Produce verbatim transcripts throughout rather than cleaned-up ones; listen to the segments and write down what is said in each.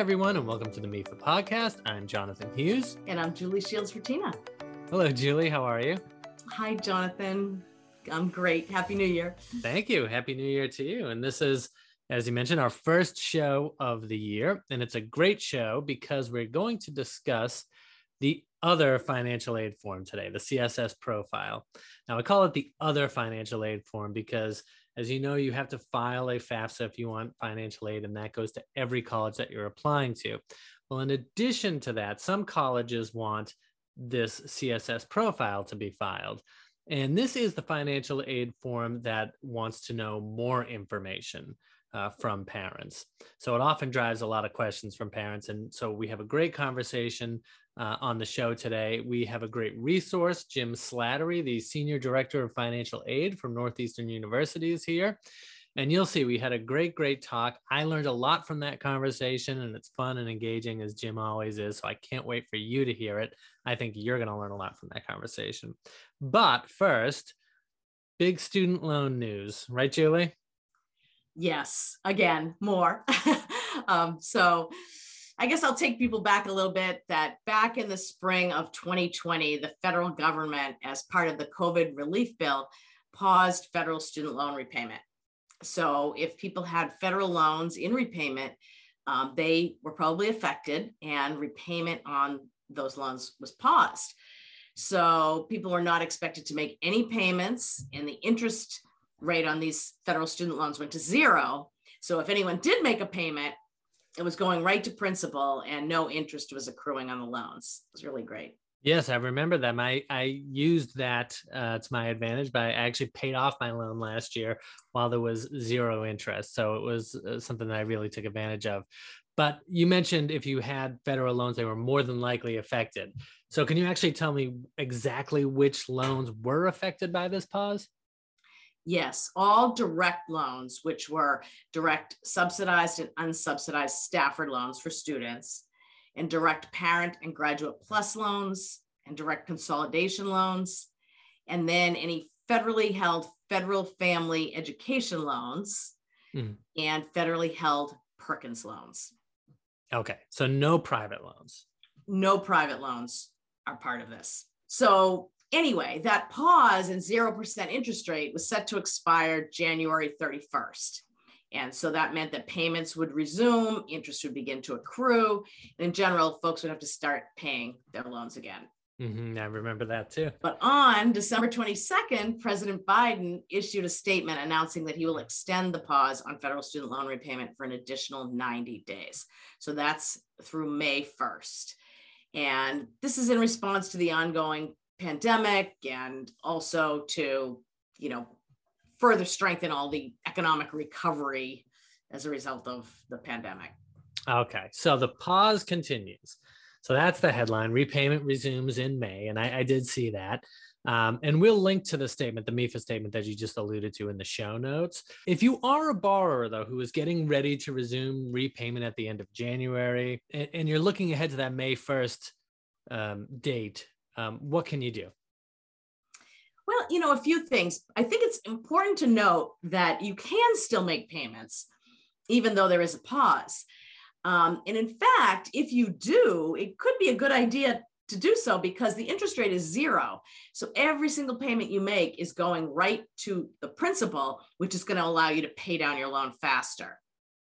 everyone, and welcome to the MEFA podcast. I'm Jonathan Hughes. And I'm Julie Shields-Retina. Hello, Julie. How are you? Hi, Jonathan. I'm great. Happy New Year. Thank you. Happy New Year to you. And this is, as you mentioned, our first show of the year. And it's a great show because we're going to discuss the other financial aid form today, the C S S profile. Now, I call it the other financial aid form because, as you know, you have to file a FAFSA if you want financial aid, and that goes to every college that you're applying to. Well, in addition to that, some colleges want this C S S profile to be filed. And this is the financial aid form that wants to know more information uh, from parents. So it often drives a lot of questions from parents. And so we have a great conversation uh, on the show today. We have a great resource. Jim Slattery, the Senior Director of Financial Aid from Northeastern University, is here. And you'll see we had a great, great talk. I learned a lot from that conversation, and it's fun and engaging, as Jim always is. So I can't wait for you to hear it. I think you're going to learn a lot from that conversation. But first, big student loan news, right, Julie? Yes, again, more. um, so I guess I'll take people back a little bit that back in the spring of twenty twenty, the federal government, as part of the COVID relief bill, paused federal student loan repayment. So if people had federal loans in repayment, um, they were probably affected and repayment on those loans was paused. So people were not expected to make any payments, and the interest rate on these federal student loans went to zero. So if anyone did make a payment, it was going right to principal and no interest was accruing on the loans. It was really great. Yes, I remember that. My, I used that uh, to my advantage, but I actually paid off my loan last year while there was zero interest. So it was uh, something that I really took advantage of. But you mentioned if you had federal loans, they were more than likely affected. So can you actually tell me exactly which loans were affected by this pause? Yes, all direct loans, which were direct subsidized and unsubsidized Stafford loans for students, and direct parent and graduate plus loans, and direct consolidation loans, and then any federally held federal family education loans mm. and federally held Perkins loans. Okay, so no private loans. No private loans are part of this. So anyway, that pause and zero percent interest rate was set to expire January thirty-first. And so that meant that payments would resume, interest would begin to accrue. And in general, folks would have to start paying their loans again. Mm-hmm. I remember that too. But on December twenty-second, President Biden issued a statement announcing that he will extend the pause on federal student loan repayment for an additional ninety days. So that's through May first. And this is in response to the ongoing pandemic and also to, you know, further strengthen all the economic recovery as a result of the pandemic. Okay, so the pause continues. So that's the headline. Repayment resumes in May, and I, I did see that. Um, and we'll link to the statement, the MEFA statement that you just alluded to in the show notes. If you are a borrower, though, who is getting ready to resume repayment at the end of January, and, and you're looking ahead to that May first um, date, um, what can you do? Well, you know, a few things. I think it's important to note that you can still make payments, even though there is a pause. Um, and in fact, if you do, it could be a good idea to do so because the interest rate is zero. So every single payment you make is going right to the principal, which is going to allow you to pay down your loan faster.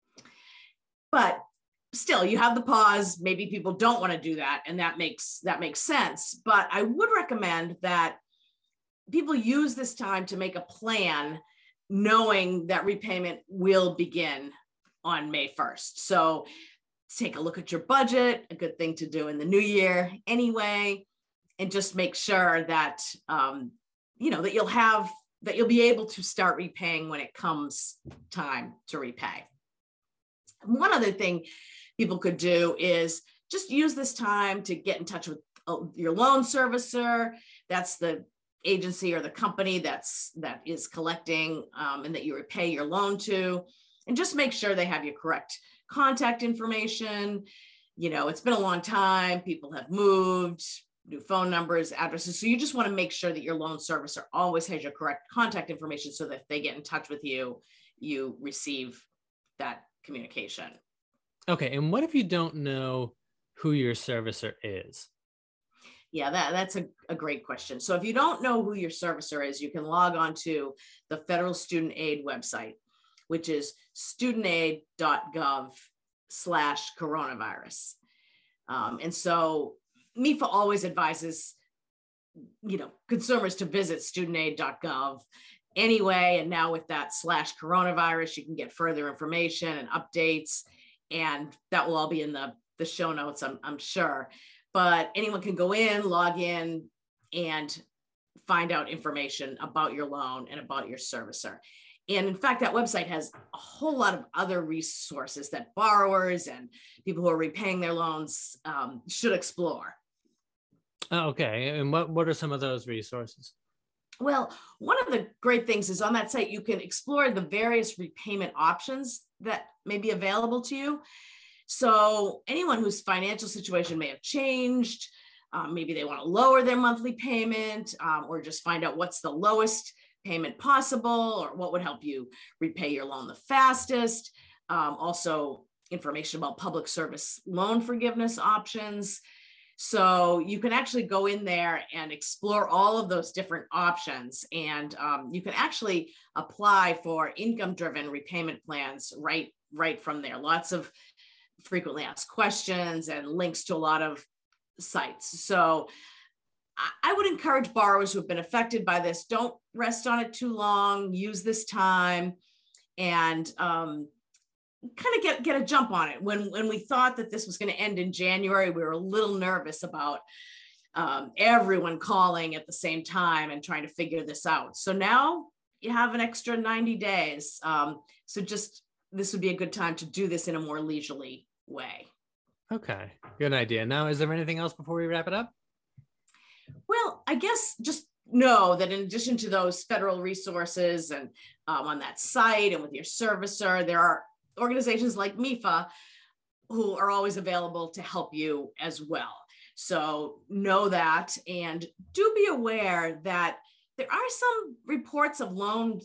But still, you have the pause. Maybe people don't want to do that, and that makes that makes sense. But I would recommend that people use this time to make a plan knowing that repayment will begin on May first. So take a look at your budget, a good thing to do in the new year anyway, and just make sure that, um, you know, that you'll have, that you'll be able to start repaying when it comes time to repay. One other thing people could do is just use this time to get in touch with your loan servicer. That's the agency or the company that's that is collecting um, and that you repay your loan to, and just make sure they have your correct contact information. You know, it's been a long time, people have moved, new phone numbers, addresses. So you just want to make sure that your loan servicer always has your correct contact information so that if they get in touch with you, you receive that communication. Okay. And what if you don't know who your servicer is? Yeah, that, that's a, a great question. So if you don't know who your servicer is, you can log on to the Federal Student Aid website, which is studentaid.gov slash coronavirus. Um, and so M I F A always advises, you know, consumers to visit studentaid dot gov anyway. And now with that slash coronavirus, you can get further information and updates, and that will all be in the, the show notes, I'm, I'm sure. But anyone can go in, log in, and find out information about your loan and about your servicer. And in fact, that website has a whole lot of other resources that borrowers and people who are repaying their loans um, should explore. Oh, okay. And what, what are some of those resources? Well, one of the great things is on that site, you can explore the various repayment options that may be available to you. So anyone whose financial situation may have changed, um, maybe they want to lower their monthly payment, um, or just find out what's the lowest payment possible, or what would help you repay your loan the fastest. Um, also information about public service loan forgiveness options. So you can actually go in there and explore all of those different options. And um, you can actually apply for income-driven repayment plans right, right from there. Lots of frequently asked questions and links to a lot of sites. So I would encourage borrowers who have been affected by this, don't rest on it too long, use this time, and um, kind of get, get a jump on it. When, when we thought that this was going to end in January, we were a little nervous about um, everyone calling at the same time and trying to figure this out. So now you have an extra ninety days. Um, so just, this would be a good time to do this in a more leisurely way. Okay, good idea. Now, is there anything else before we wrap it up? Well, I guess just know that in addition to those federal resources and um, on that site and with your servicer, there are organizations like M I F A who are always available to help you as well. So know that, and do be aware that there are some reports of loan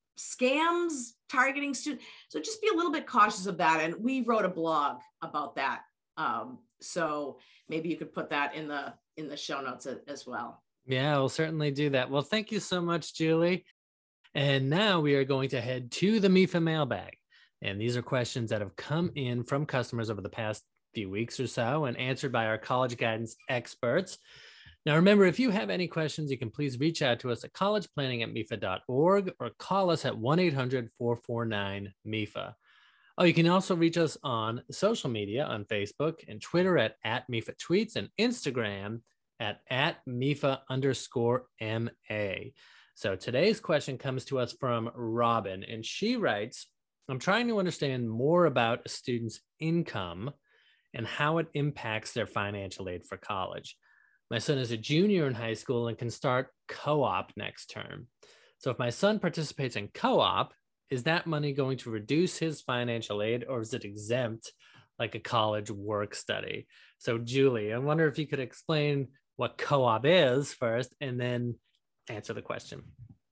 scams targeting students. So just be a little bit cautious of that. And we wrote a blog about that. Um, so maybe you could put that in the in the show notes as well. Yeah, we'll certainly do that. Well, thank you so much, Julie. And now we are going to head to the M I F A mailbag. And these are questions that have come in from customers over the past few weeks or so and answered by our college guidance experts. Now, remember, if you have any questions, you can please reach out to us at collegeplanning at M I F A dot org or call us at one eight hundred, four four nine, M I F A. Oh, you can also reach us on social media on Facebook and Twitter at, at M I F A Tweets and Instagram at, at M I F A underscore M A. So today's question comes to us from Robin, and she writes, I'm trying to understand more about a student's income and how it impacts their financial aid for college. My son is a junior in high school and can start co-op next term. So if my son participates in co-op, is that money going to reduce his financial aid, or is it exempt like a college work study? So Julie, I wonder if you could explain what co-op is first and then answer the question.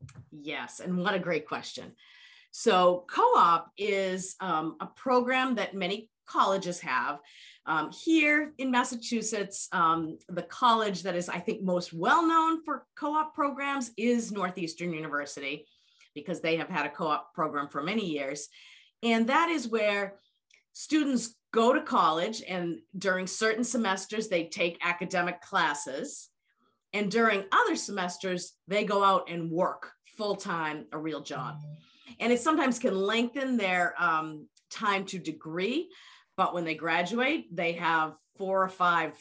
Yes, and what a great question. So co-op is um, a program that many colleges have. Um, here in Massachusetts, um, the college that is, I think, most well-known for co-op programs is Northeastern University, because they have had a co-op program for many years. And that is where students go to college, and during certain semesters, they take academic classes. And during other semesters, they go out and work full-time, a real job. And it sometimes can lengthen their um, time to degree, but when they graduate, they have four or five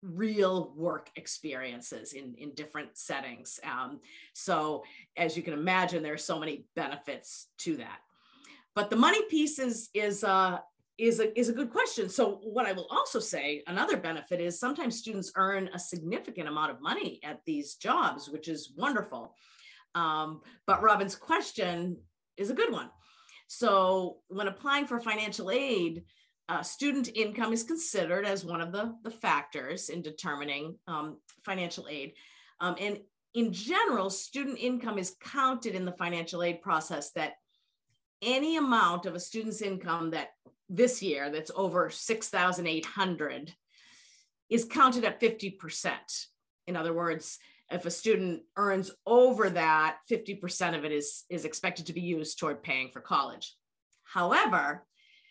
real work experiences in, in different settings. Um, so as you can imagine, there are so many benefits to that. But the money piece is, is, uh, is, a, is a good question. So what I will also say, another benefit is sometimes students earn a significant amount of money at these jobs, which is wonderful. Um, but Robin's question is a good one. So when applying for financial aid, Uh, student income is considered as one of the, the factors in determining um, financial aid. Um, and in general, student income is counted in the financial aid process, that any amount of a student's income that this year that's over six thousand eight hundred is counted at fifty percent. In other words, if a student earns over that, fifty percent of it is, is expected to be used toward paying for college. However,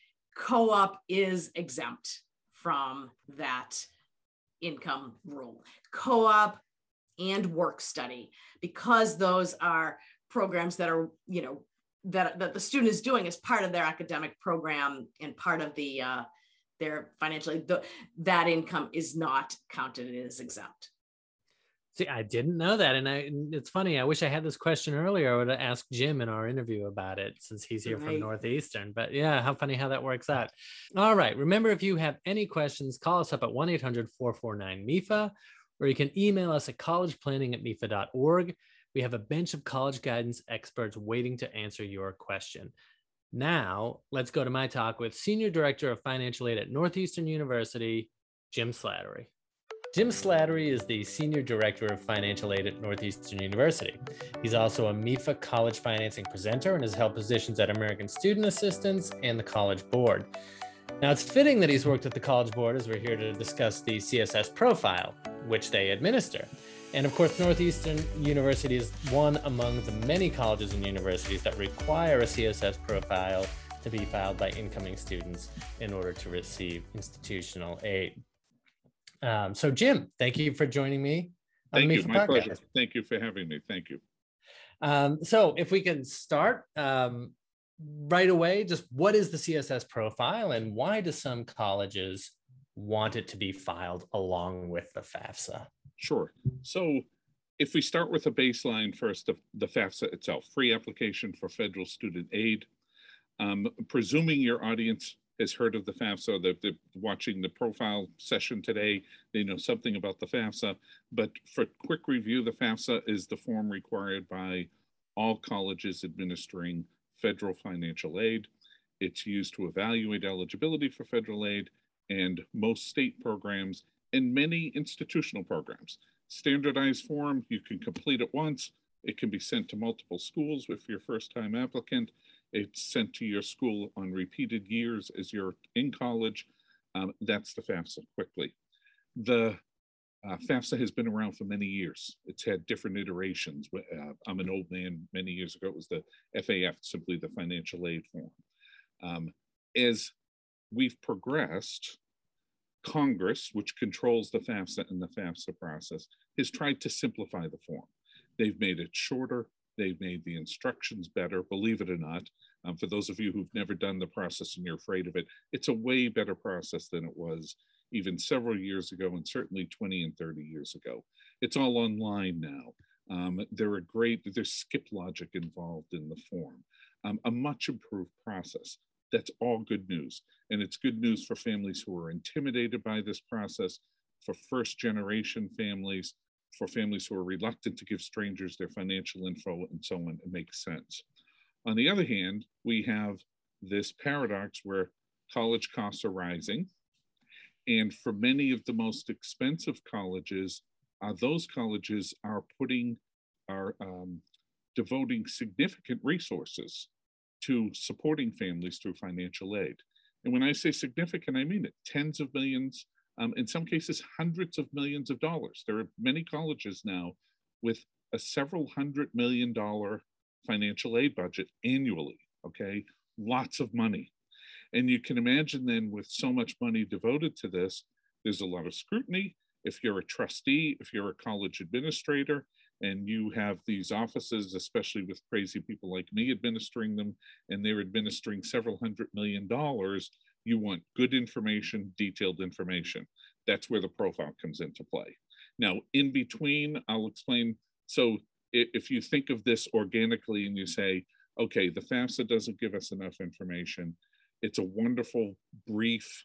co-op is exempt from that income rule. Co-op and work study, because those are programs that are, you know, that, that the student is doing as part of their academic program and part of the uh, their financially, the, that income is not counted as exempt. See, I didn't know that. And I, it's funny, I wish I had this question earlier. I would have asked Jim in our interview about it since he's here right. from Northeastern. But yeah, how funny how that works out. All right. Remember, if you have any questions, call us up at one eight hundred four four nine M I F A, or you can email us at collegeplanning at M I F A dot org. We have a bench of college guidance experts waiting to answer your question. Now, let's go to my talk with Senior Director of Financial Aid at Northeastern University, Jim Slattery. Jim Slattery is the Senior Director of Financial Aid at Northeastern University. He's also a M I F A college financing presenter and has held positions at American Student Assistance and the College Board. Now, it's fitting that he's worked at the College Board as we're here to discuss the C S S profile, which they administer. And of course, Northeastern University is one among the many colleges and universities that require a C S S profile to be filed by incoming students in order to receive institutional aid. Um, so Jim, thank you for joining me. Thank you, my pleasure. Thank you for having me. Thank you. Um, so if we can start um, right away, just what is the C S S profile and why do some colleges want it to be filed along with the FAFSA? Sure. So if we start with a baseline first, the, the FAFSA itself, free application for federal student aid. Um, presuming your audience has heard of the FAFSA, that they're watching the profile session today, they know something about the FAFSA. But for quick review, the FAFSA is the form required by all colleges administering federal financial aid. It's used to evaluate eligibility for federal aid and most state programs and many institutional programs. Standardized form, you can complete it once. It can be sent to multiple schools if you're a first-time applicant. It's sent to your school on repeated years as you're in college. Um, that's the FAFSA quickly. The uh, FAFSA has been around for many years. It's had different iterations. Uh, I'm an old man. Many years ago, it was the F A F, simply the financial aid form. Um, as we've progressed, Congress, which controls the FAFSA and the FAFSA process, has tried to simplify the form. They've made it shorter. They've made the instructions better, believe it or not. Um, for those of you who've never done the process and you're afraid of it, it's a way better process than it was even several years ago and certainly twenty and thirty years ago. It's all online now. Um, there are great, there's skip logic involved in the form. Um, a much improved process. That's all good news. And it's good news for families who are intimidated by this process, for first generation families, for families who are reluctant to give strangers their financial info and so on. It makes sense. On the other hand, we have this paradox where college costs are rising. And for many of the most expensive colleges, uh, those colleges are putting, are um, devoting significant resources to supporting families through financial aid. And when I say significant, I mean it, tens of millions, um, in some cases, hundreds of millions of dollars. There are many colleges now with a several hundred million dollar financial aid budget annually, okay? Lots of money. And you can imagine then with so much money devoted to this, there's a lot of scrutiny. If you're a trustee, if you're a college administrator, and you have these offices, especially with crazy people like me administering them, and they're administering several hundred million dollars, you want good information, detailed information. That's where the profile comes into play. Now, in between, I'll explain. So if you think of this organically and you say, okay, the FAFSA doesn't give us enough information. It's a wonderful, brief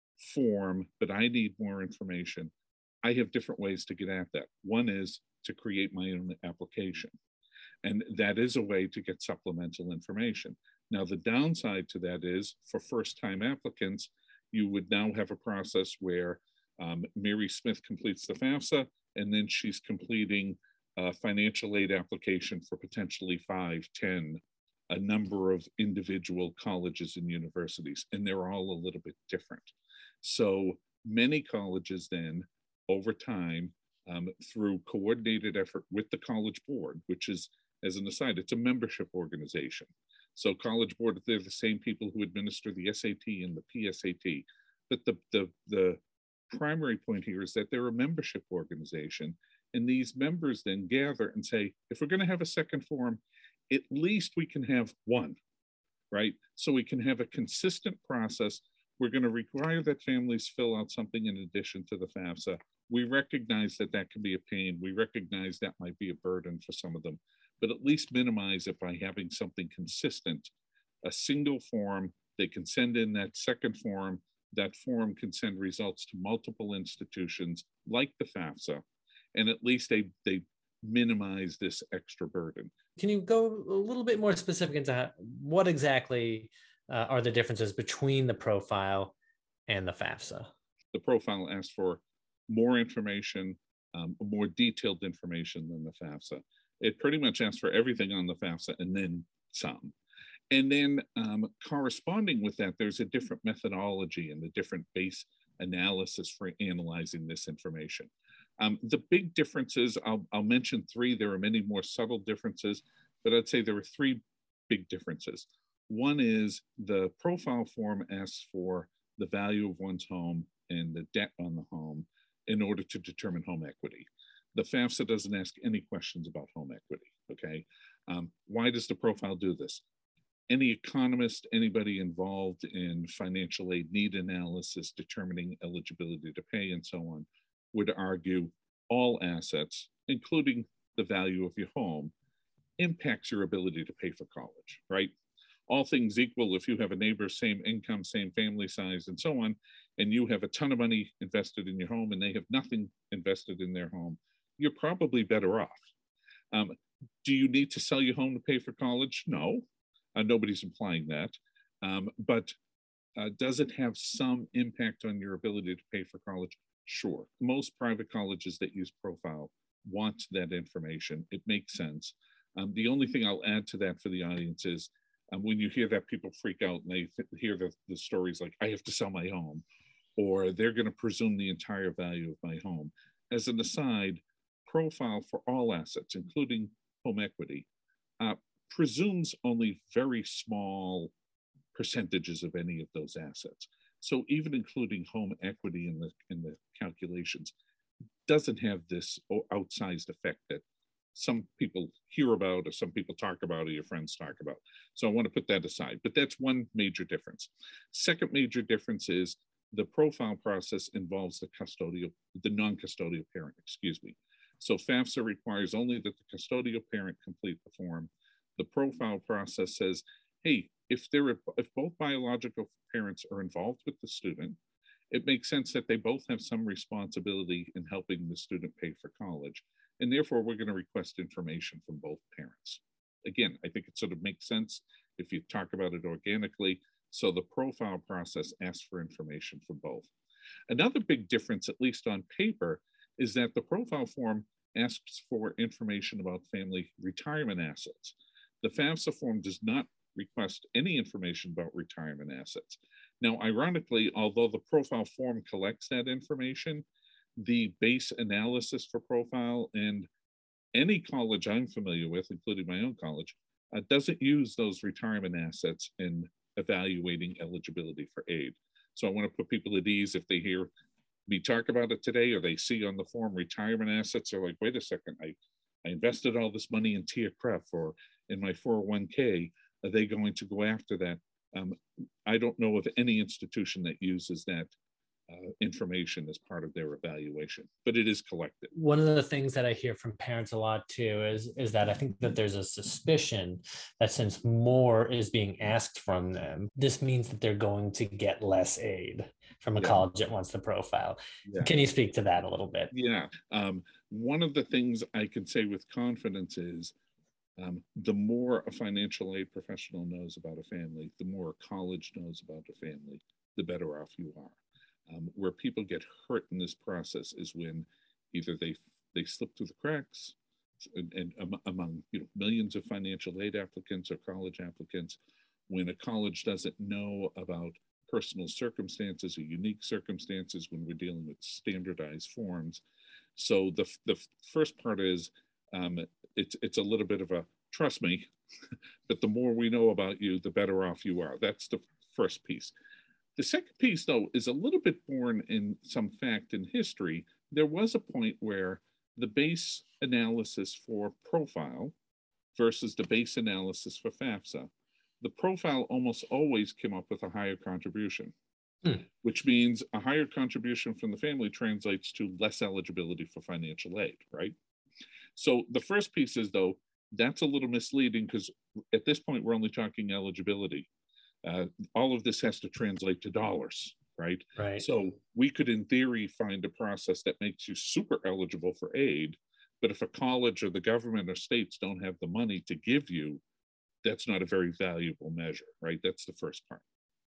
form, but I need more information. I have different ways to get at that. One is to create my own application. And that is a way to get supplemental information. Now, the downside to that is for first-time applicants, you would now have a process where um, Mary Smith completes the FAFSA, and then she's completing a financial aid application for potentially five, ten a number of individual colleges and universities, and they're all a little bit different. So many colleges then, over time, um, through coordinated effort with the College Board, which is, as an aside, it's a membership organization. So College Board, they're the same people who administer the S A T and the P S A T. But the, the, the primary point here is that they're a membership organization. And these members then gather and say, if we're going to have a second forum, at least we can have one, right? So we can have a consistent process. We're going to require that families fill out something in addition to the FAFSA. We recognize that that can be a pain. We recognize that might be a burden for some of them, but at least minimize it by having something consistent, a single form. They can send in that second form. That form can send results to multiple institutions like the FAFSA, and at least they, they minimize this extra burden. Can you go a little bit more specific into how, what exactly uh, are the differences between the profile and the FAFSA? The profile asks for more information, um, more detailed information than the FAFSA. It pretty much asks for everything on the FAFSA and then some. And then um, corresponding with that, there's a different methodology and a different base analysis for analyzing this information. Um, the big differences, I'll, I'll mention three. There are many more subtle differences, but I'd say there are three big differences. One is the profile form asks for the value of one's home and the debt on the home in order to determine home equity. The FAFSA doesn't ask any questions about home equity, okay? Um, why does the profile do this? Any economist, anybody involved in financial aid need analysis, determining eligibility to pay and so on, would argue all assets, including the value of your home, impacts your ability to pay for college, right? All things equal, if you have a neighbor, same income, same family size, and so on, and you have a ton of money invested in your home and they have nothing invested in their home, you're probably better off. Um, do you need to sell your home to pay for college? No, uh, nobody's implying that. Um, but uh, does it have some impact on your ability to pay for college? Sure. Most private colleges that use profile want that information. It makes sense. Um, the only thing I'll add to that for the audience is um, when you hear that, people freak out and they th- hear the, the stories like, I have to sell my home, or they're going to presume the entire value of my home. As an aside, profile for all assets, including home equity, uh, presumes only very small percentages of any of those assets. So even including home equity in the in the calculations doesn't have this outsized effect that some people hear about or some people talk about or your friends talk about. So I want to put that aside, but that's one major difference. Second major difference is the profile process involves the custodial, the non-custodial parent, excuse me. So FAFSA requires only that the custodial parent complete the form. The profile process says, hey, if there are, if both biological parents are involved with the student, it makes sense that they both have some responsibility in helping the student pay for college. And therefore, we're going to request information from both parents. Again, I think it sort of makes sense if you talk about it organically. So the profile process asks for information from both. Another big difference, at least on paper, is that the profile form asks for information about family retirement assets. The FAFSA form does not request any information about retirement assets. Now, ironically, although the profile form collects that information, the base analysis for profile and any college I'm familiar with, including my own college, uh, doesn't use those retirement assets in evaluating eligibility for aid. So I want to put people at ease if they hear me talk about it today or they see on the form retirement assets, they're like, wait a second, I, I invested all this money in T I A C R E F or in my four oh one K. Are they going to go after that? Um, I don't know of any institution that uses that uh, information as part of their evaluation, but it is collected. One of the things that I hear from parents a lot too is, is that I think that there's a suspicion that since more is being asked from them, this means that they're going to get less aid from a yeah. college that wants the profile. Yeah. Can you speak to that a little bit? Yeah. Um, one of the things I can say with confidence is Um, the more a financial aid professional knows about a family, the more a college knows about a family, the better off you are. Um, where people get hurt in this process is when either they they slip through the cracks, and, and um, among you know millions of financial aid applicants or college applicants, when a college doesn't know about personal circumstances or unique circumstances when we're dealing with standardized forms. So the, the first part is um, it's, it's a little bit of a trust me, but the more we know about you, the better off you are. That's the first piece. The second piece, though, is a little bit born in some fact in history. There was a point where the base analysis for profile versus the base analysis for FAFSA, the profile almost always came up with a higher contribution, hmm. which means a higher contribution from the family translates to less eligibility for financial aid, right? So the first piece is, though, that's a little misleading because at this point, we're only talking eligibility. Uh, all of this has to translate to dollars, right? Right. So we could, in theory, find a process that makes you super eligible for aid, but if a college or the government or states don't have the money to give you, that's not a very valuable measure, right? That's the first part.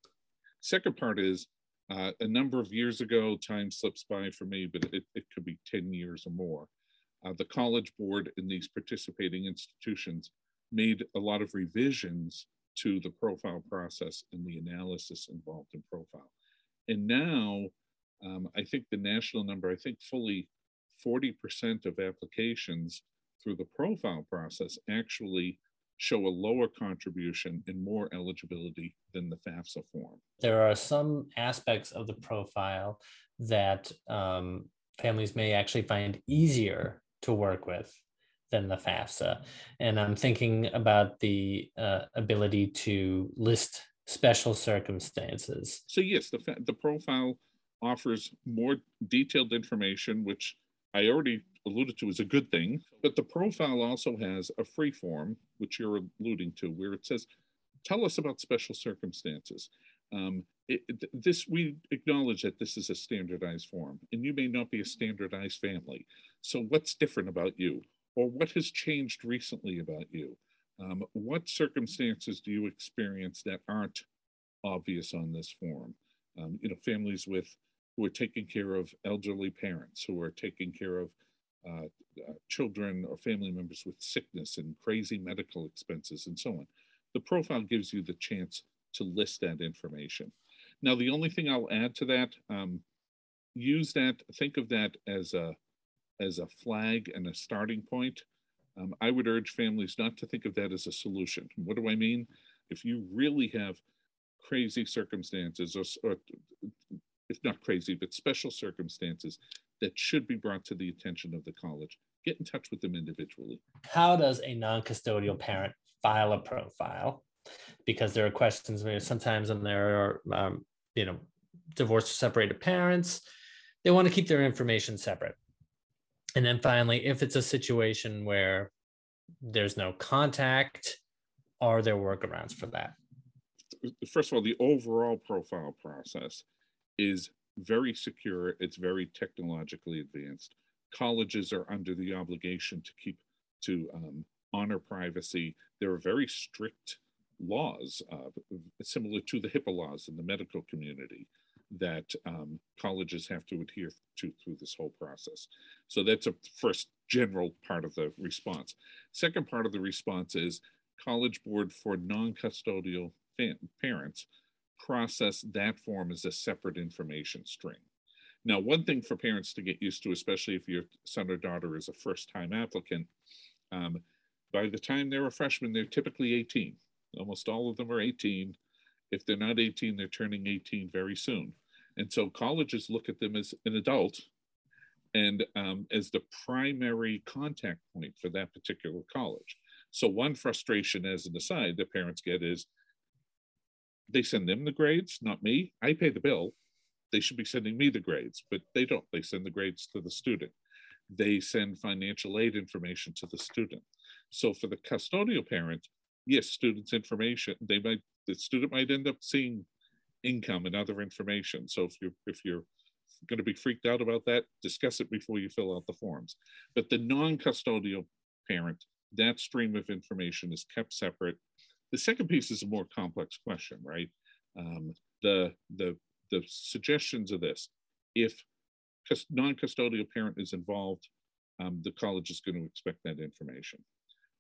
Second part is uh, a number of years ago, time slips by for me, but it, it could be ten years or more. Uh, the College Board in these participating institutions made a lot of revisions to the profile process and the analysis involved in profile. And now, um, I think the national number, I think fully forty percent of applications through the profile process actually show a lower contribution and more eligibility than the FAFSA form. There are some aspects of the profile that um, families may actually find easier to work with than the FAFSA. And I'm thinking about the uh, ability to list special circumstances. So yes, the, the profile offers more detailed information, which I already alluded to is a good thing, but the profile also has a free form, which you're alluding to, where it says, tell us about special circumstances. Um, it, this, we acknowledge that this is a standardized form, and you may not be a standardized family. So what's different about you? Or what has changed recently about you? Um, what circumstances do you experience that aren't obvious on this form? Um, you know, families with who are taking care of elderly parents, who are taking care of uh, uh, children or family members with sickness and crazy medical expenses and so on. The profile gives you the chance to list that information. Now, the only thing I'll add to that, um, use that, think of that as a, as a flag and a starting point. Um, I would urge families not to think of that as a solution. What do I mean? If you really have crazy circumstances, or, or if not crazy, but special circumstances that should be brought to the attention of the college, get in touch with them individually. How does a non-custodial parent file a profile? Because there are questions where sometimes when there are, um, you know, divorced or separated parents, they want to keep their information separate. And then finally, if it's a situation where there's no contact, are there workarounds for that? First of all, the overall profile process is very secure. It's very technologically advanced. Colleges are under the obligation to keep, to um, honor privacy. There are very strict laws, uh, similar to the HIPAA laws in the medical community, that um, colleges have to adhere to through this whole process. So that's a first general part of the response. Second part of the response is College Board for non-custodial parents process that form as a separate information stream. Now, one thing for parents to get used to, especially if your son or daughter is a first-time applicant, um, by the time they're a freshman, they're typically eighteen. Almost all of them are eighteen. If they're not eighteen, they're turning eighteen very soon. And so colleges look at them as an adult and um, as the primary contact point for that particular college. So one frustration, as an aside, that parents get is they send them the grades, not me. I pay the bill. They should be sending me the grades, but they don't. They send the grades to the student. They send financial aid information to the student. So for the custodial parent, yes, students' information, they might, the student might end up seeing income and other information. So if you're, if you're going to be freaked out about that, discuss it before you fill out the forms. But the non-custodial parent, that stream of information is kept separate. The second piece is a more complex question, right? Um, the, the, the suggestions are this: if non-custodial parent is involved, um, the college is going to expect that information.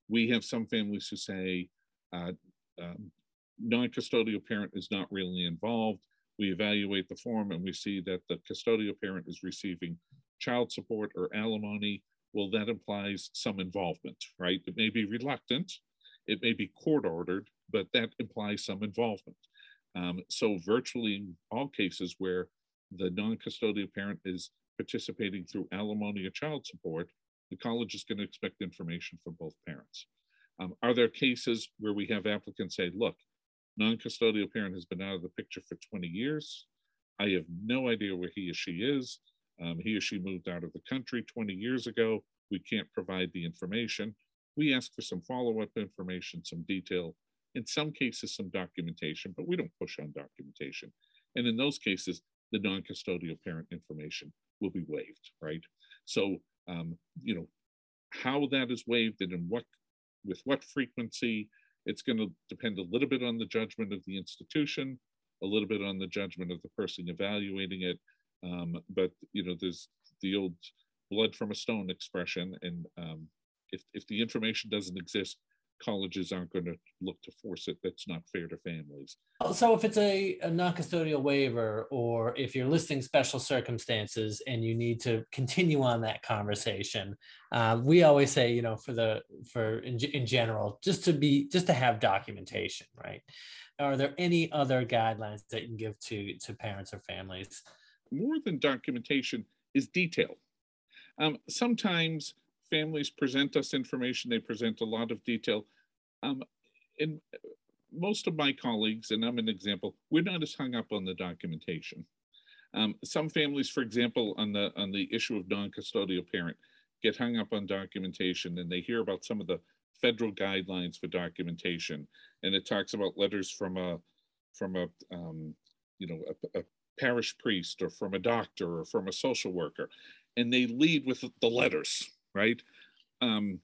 We have some families who say uh, um, non-custodial parent is not really involved. We evaluate the form and we see that the custodial parent is receiving child support or alimony. Well, that implies some involvement, right? It may be reluctant, it may be court ordered, but that implies some involvement. Um, so virtually in all cases where the non-custodial parent is participating through alimony or child support, the college is going to expect information from both parents. Um, are there cases where we have applicants say, look, non-custodial parent has been out of the picture for twenty years. I have no idea where he or she is. Um, he or she moved out of the country twenty years ago. We can't provide the information. We ask for some follow-up information, some detail, in some cases, some documentation, but we don't push on documentation. And in those cases, the non-custodial parent information will be waived, right? So, um, you know, how that is waived and in what, with what frequency, it's going to depend a little bit on the judgment of the institution, a little bit on the judgment of the person evaluating it. Um, but, you know, there's the old blood from a stone expression. And um, if, if the information doesn't exist, colleges aren't going to look to force it. That's not fair to families. So if it's a, a non-custodial waiver, or if you're listing special circumstances and you need to continue on that conversation, uh, we always say, you know, for the for in, in general, just to be just to have documentation, right? Are there any other guidelines that you can give to to parents or families? More than documentation is detail. Um, sometimes families present us information, they present a lot of detail. Um, and most of my colleagues, and I'm an example, we're not as hung up on the documentation. Um, some families, for example, on the on the issue of non-custodial parent, get hung up on documentation, and they hear about some of the federal guidelines for documentation, and it talks about letters from a from a um, you know a, a parish priest, or from a doctor, or from a social worker, and they lead with the letters, right? Um,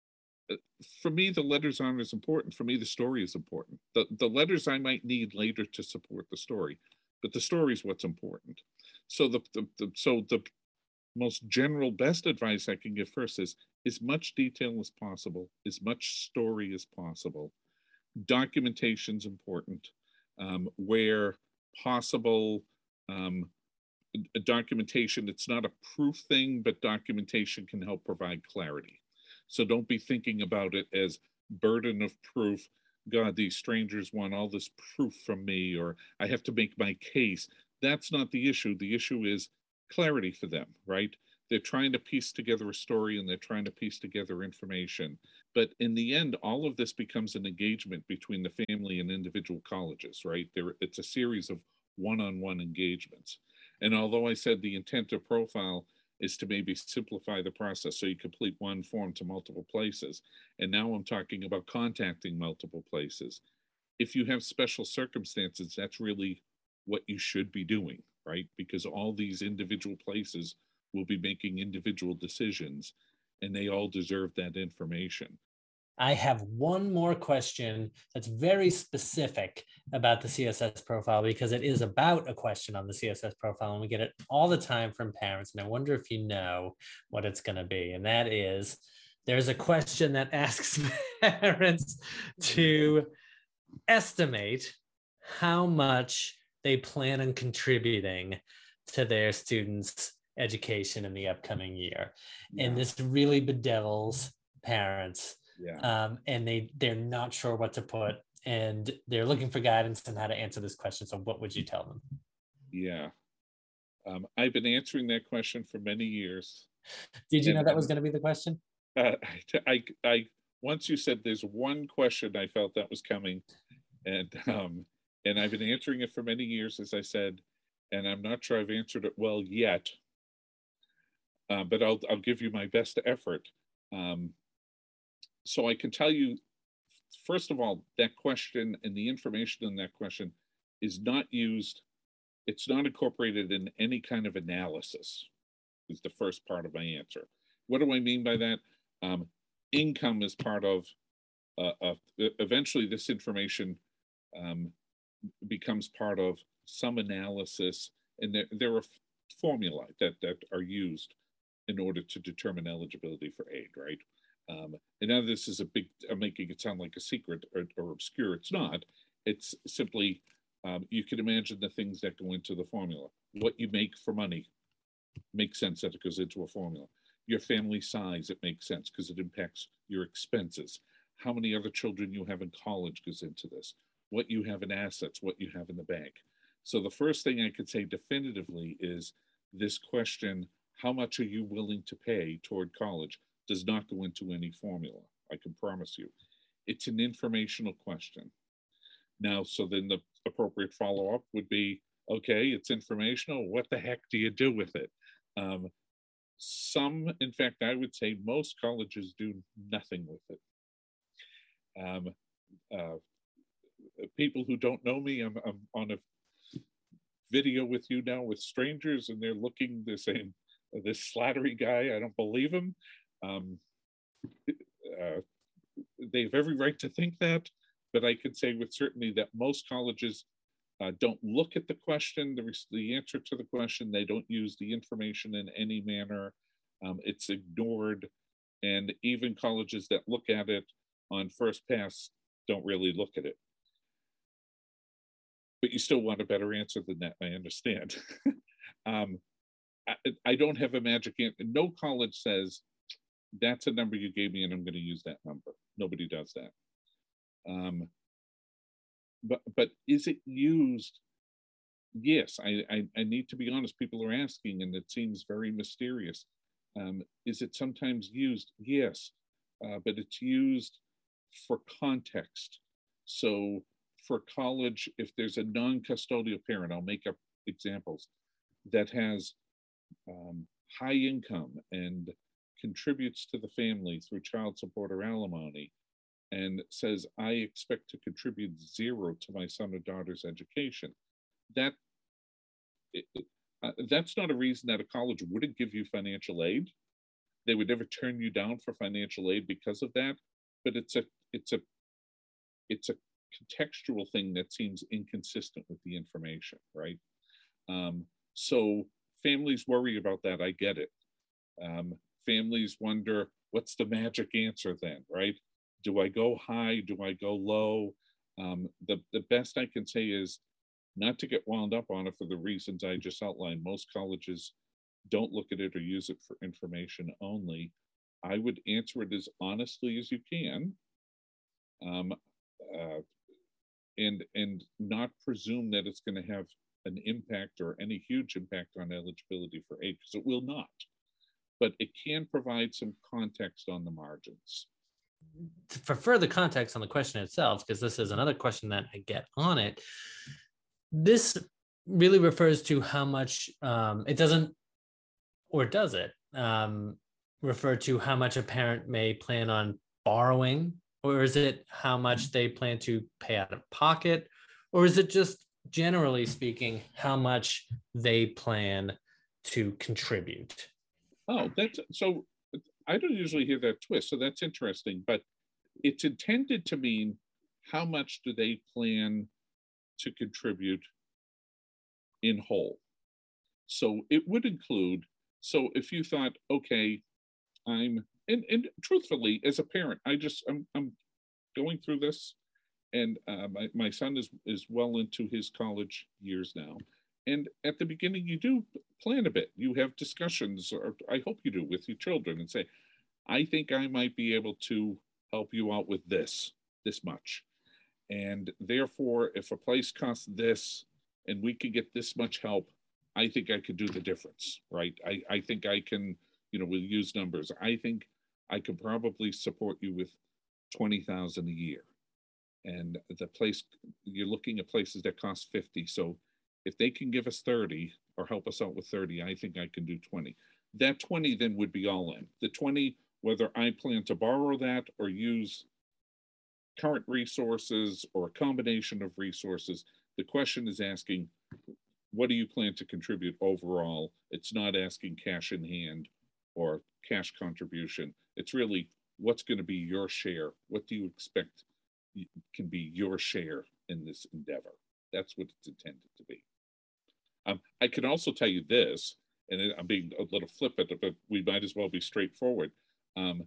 for me, the letters aren't as important. For me, the story is important. The, the letters I might need later to support the story, but the story is what's important. So the, the, the so the most general best advice I can give first is as much detail as possible, as much story as possible. Documentation's important. Um, where possible, um, documentation, it's not a proof thing, but documentation can help provide clarity. So don't be thinking about it as burden of proof. God, these strangers want all this proof from me, or I have to make my case. That's not the issue. The issue is clarity for them, right? They're trying to piece together a story and they're trying to piece together information. But in the end, all of this becomes an engagement between the family and individual colleges, right? There, it's a series of one-on-one engagements. And although I said the intent of profile is to maybe simplify the process so you complete one form to multiple places, and now I'm talking about contacting multiple places. If you have special circumstances, that's really what you should be doing, right? Because all these individual places will be making individual decisions, and they all deserve that information. I have one more question that's very specific about the C S S profile, because it is about a question on the C S S profile, and we get it all the time from parents. And I wonder if you know what it's going to be. And that is, there's a question that asks parents to estimate how much they plan on contributing to their students' education in the upcoming year. Yeah. And this really bedevils parents. Yeah. Um, and they, they're not sure what to put, and they're looking for guidance on how to answer this question. So what would you tell them? Yeah. Um, I've been answering that question for many years. Did you and, know that was going to be the question? Uh, I, I, once you said there's one question, I felt that was coming, and, um, and I've been answering it for many years, as I said, and I'm not sure I've answered it well yet, uh, but I'll, I'll give you my best effort. Um, So I can tell you, first of all, that question and the information in that question is not used, it's not incorporated in any kind of analysis, is the first part of my answer. What do I mean by that? Um, income is part of, uh, of, eventually this information um, becomes part of some analysis, and there, there are formulae that, that are used in order to determine eligibility for aid, right? Um, and now this is a big, I'm making it sound like a secret or, or obscure. It's not. It's simply, um, you can imagine the things that go into the formula. What you make for money makes sense that it goes into a formula. Your family size, it makes sense because it impacts your expenses. How many other children you have in college goes into this. What you have in assets, what you have in the bank. So the first thing I could say definitively is this question, how much are you willing to pay toward college, does not go into any formula. I can promise you. It's an informational question. Now, so then the appropriate follow-up would be, okay, it's informational. What the heck do you do with it? Um, some, in fact, I would say most colleges do nothing with it. Um, uh, people who don't know me, I'm, I'm on a video with you now with strangers, and they're looking, they're saying, this Slattery guy, I don't believe him. Um, uh, they have every right to think that, but I can say with certainty that most colleges uh, don't look at the question, the, the answer to the question. They don't use the information in any manner. Um, it's ignored. And even colleges that look at it on first pass don't really look at it. But you still want a better answer than that, I understand. um, I, I don't have a magic answer. No college says, that's a number you gave me and I'm going to use that number. Nobody does that. Um, but but is it used? Yes, I, I, I need to be honest. People are asking, and it seems very mysterious. Um, is it sometimes used? Yes, uh, but it's used for context. So for college, if there's a non-custodial parent, I'll make up examples, that has um, high income and contributes to the family through child support or alimony, and says, I expect to contribute zero to my son or daughter's education, that it, uh, that's not a reason that a college wouldn't give you financial aid. They would never turn you down for financial aid because of that. But it's a it's a it's a contextual thing that seems inconsistent with the information, right? Um, so families worry about that. I get it. Um, families wonder, what's the magic answer then, right? Do I go high? Do I go low? Um, the, the best I can say is not to get wound up on it for the reasons I just outlined. Most colleges don't look at it or use it for information only. I would answer it as honestly as you can, um, uh, and, and not presume that it's going to have an impact or any huge impact on eligibility for aid, because it will not. But it can provide some context on the margins. For further context on the question itself, because this is another question that I get on it, this really refers to how much um, it doesn't, or does it um, refer to how much a parent may plan on borrowing, or is it how much they plan to pay out of pocket, or is it just generally speaking how much they plan to contribute? Oh, that's so. I don't usually hear that twist, so that's interesting. But it's intended to mean how much do they plan to contribute in whole. So it would include. So if you thought, okay, I'm and and truthfully, as a parent, I just I'm I'm going through this, and uh, my my son is is well into his college years now. And at the beginning, you do plan a bit. You have discussions, or I hope you do, with your children and say, I think I might be able to help you out with this, this much. And therefore, if a place costs this and we could get this much help, I think I could do the difference, right? I, I think I can, you know, we'll use numbers. I think I could probably support you with twenty thousand a year. And the place, you're looking at places that cost fifty. So if they can give us thirty or help us out with thirty, I think I can do twenty. That twenty then would be all in. The twenty, whether I plan to borrow that or use current resources or a combination of resources, the question is asking, what do you plan to contribute overall? It's not asking cash in hand or cash contribution. It's really, what's going to be your share? What do you expect can be your share in this endeavor? That's what it's intended to be. Um, I can also tell you this, and I'm being a little flippant, but we might as well be straightforward. Um,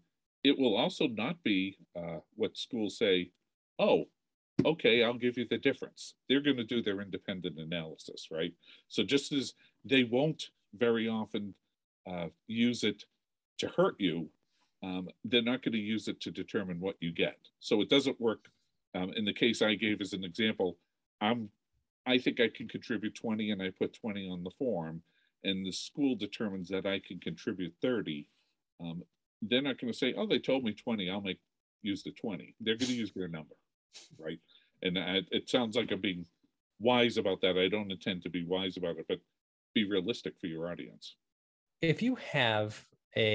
it will also not be uh, what schools say, oh, okay, I'll give you the difference. They're going to do their independent analysis, right? So just as they won't very often uh, use it to hurt you, um, they're not going to use it to determine what you get. So it doesn't work. Um, in the case I gave as an example, I'm, I think I can contribute twenty and I put twenty on the form, and the school determines that I can contribute thirty. Um, they're not going to say, oh, they told me twenty, I'll make use the twenty. They're going to use their number, right? And I, it sounds like I'm being wise about that. I don't intend to be wise about it, but be realistic for your audience. If you have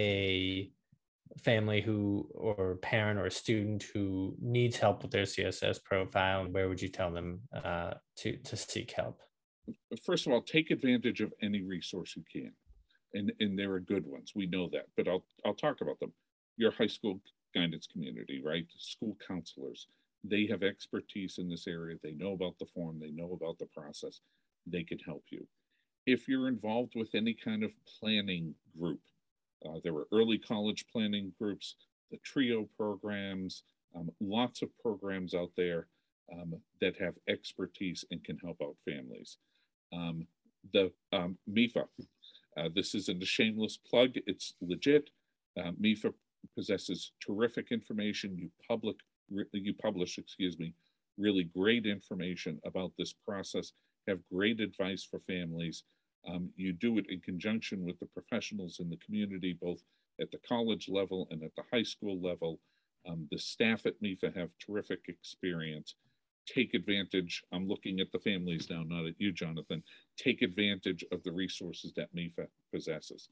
a family who, or parent or a student who needs help with their C S S profile, where would you tell them uh, to, to seek help? First of all, take advantage of any resource you can. And, and there are good ones. We know that, but I'll, I'll talk about them. Your high school guidance community, right? School counselors, they have expertise in this area. They know about the form. They know about the process. They can help you. If you're involved with any kind of planning group, uh, there are early college planning groups, the TRIO programs, um, lots of programs out there um, that have expertise and can help out families. Um, the um, M I F A, uh, this isn't a shameless plug, it's legit. Uh, M I F A possesses terrific information. You public, you publish, excuse me, really great information about this process, have great advice for families. Um, you do it in conjunction with the professionals in the community, both at the college level and at the high school level. Um, the staff at M I F A have terrific experience. Take advantage, I'm looking at the families now, not at you, Jonathan. Take advantage of the resources that M I F A possesses.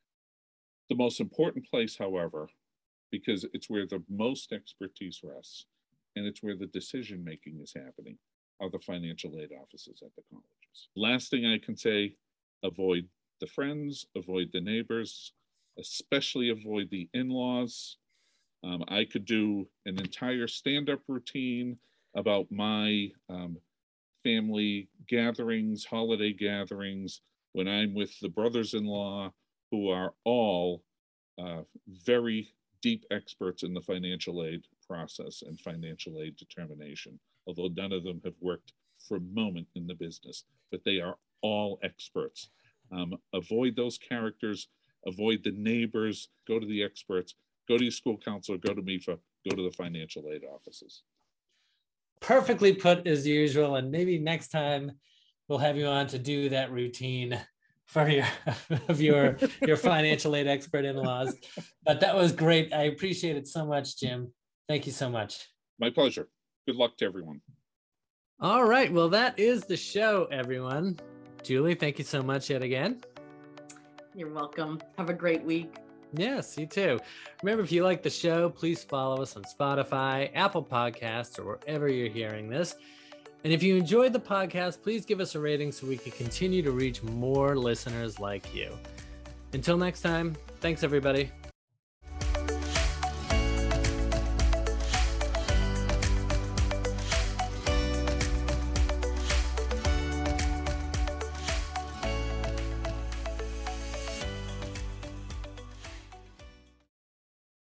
The most important place, however, because it's where the most expertise rests, and it's where the decision-making is happening, are the financial aid offices at the colleges. Last thing I can say, avoid the friends, avoid the neighbors, especially avoid the in-laws. Um, I could do an entire stand-up routine about my um, family gatherings, holiday gatherings, when I'm with the brothers-in-law, who are all uh, very deep experts in the financial aid process and financial aid determination, although none of them have worked for a moment in the business, but they are all experts. Um, avoid those characters, avoid the neighbors, go to the experts, go to your school counselor, go to M I F A, go to the financial aid offices. Perfectly put as usual. And maybe next time we'll have you on to do that routine for your of your your financial aid expert in-laws. But that was great. I appreciate it so much, Jim. Thank you so much. My pleasure. Good luck to everyone. All right. Well, that is the show, everyone. Julie, thank you so much yet again. You're welcome. Have a great week. Yes, you too. Remember, if you like the show, please follow us on Spotify, Apple Podcasts, or wherever you're hearing this. And if you enjoyed the podcast, please give us a rating so we can continue to reach more listeners like you. Until next time, thanks, everybody.